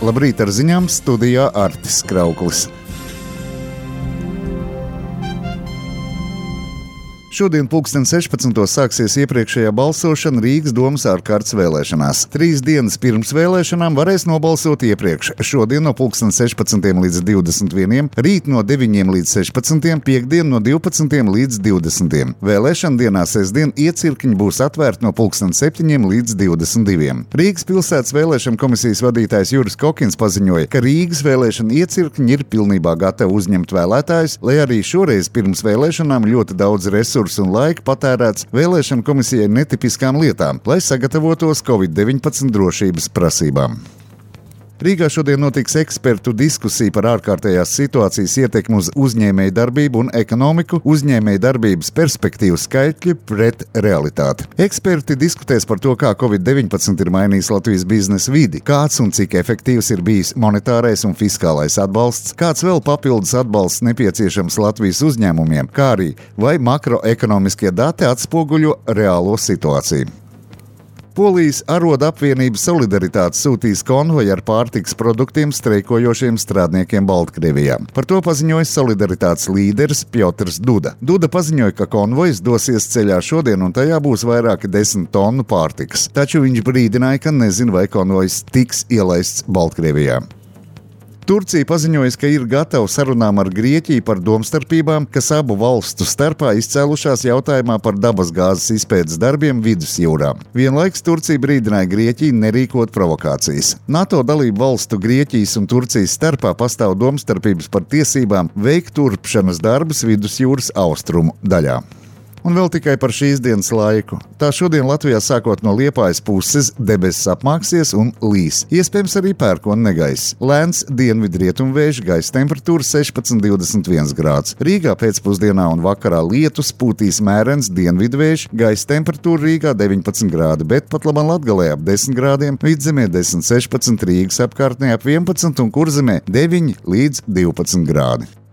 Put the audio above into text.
Labrīt ar ziņām, studijā Artis Krauklis. Šodien 16. sāksies iepriekšējā balsošana Rīgas domas ārkārtas vēlēšanās. 3 dienas pirms vēlēšanām varēs nobalsot iepriekš. Šodien no 16. līdz 21. rīt no 9. līdz 16. piekdien no 12. līdz 20. Vēlēšana dienā sestdien iecirkņi būs atvērti no 7. līdz 22. Rīgas pilsētas vēlēšana komisijas vadītājs Juris Kokins paziņoja, ka Rīgas vēlēšana iecirkņi ir pilnībā gatavi uzņemt vēlētājus, lai arī šoreiz pirms vēlēšanām ļoti daudz resursu un laika patērēts vēlēšana komisijai netipiskām lietām, lai sagatavotos Covid-19 drošības prasībām. Rīgā šodien notiks ekspertu diskusija par ārkārtējās situācijas ietekmi uz uzņēmēju darbību un ekonomiku, uzņēmēju darbības perspektīvu skaitļi pret realitāti. Eksperti diskutēs par to, kā Covid-19 ir mainījis Latvijas biznesa vidi, kāds un cik efektīvs ir bijis monetārais un fiskālais atbalsts, kāds vēl papildus atbalsts nepieciešams Latvijas uzņēmumiem, kā arī vai makroekonomiskie dati atspoguļo reālo situāciju. Polijas arodu apvienība Solidaritāte sūtīs konvoju ar pārtikas produktiem streikojošiem strādniekiem Baltkrievijā. Par to paziņoja Solidaritātes līderis Pjotrs Duda. Duda paziņoja, ka konvojs dosies ceļā šodien un tajā būs vairāki 10 tonu pārtikas. Taču viņš brīdināja, ka nezin, vai konvojs tiks ielaists Baltkrievijā. Turcija paziņojas, ka ir gatava sarunām ar Grieķiju par domstarpībām, kas abu valstu starpā izcēlušās jautājumā par dabasgāzes izpētes darbiem Vidusjūrā. Vienlaikus Turcija brīdināja Grieķiju nerīkot provokācijas. NATO dalību valstu Grieķijas un Turcijas starpā pastāv domstarpības par tiesībām veikt turpšanas darbus Vidusjūras austrumu daļā. Un vēl tikai par šīs dienas laiku. Tā šodien Latvijā sākot no Liepājas puses debesis apmāksies un līs. Iespējams arī pērkona negaiss. Lēns dienvidrietumvējš, gaisa temperatūra 16–21 grādus. Rīgā pēcpusdienā un vakarā lietus, pūtīs mērens dienvidvējš, gaisa temperatūra Rīgā 19 grādi, bet pat labam Latgalē ap 10 grādiem, Vidzemē 10–16, Rīgas apkārtnē ap 11 un Kurzemē 9–12 grādi.